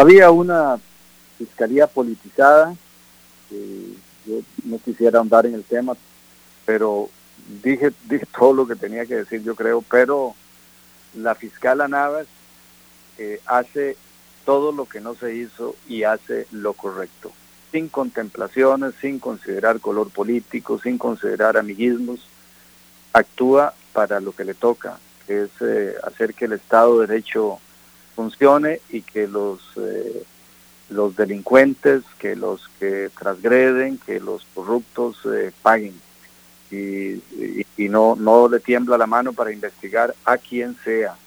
Había una fiscalía politizada, yo no quisiera ahondar en el tema, pero dije todo lo que tenía que decir, yo creo, pero la fiscala Navas hace todo lo que no se hizo y hace lo correcto, sin contemplaciones, sin considerar color político, sin considerar amiguismos, actúa para lo que le toca, que es hacer que el Estado de Derecho funcione y que los delincuentes, que los que transgreden, que los corruptos paguen. Y no le tiembla la mano para investigar a quien sea.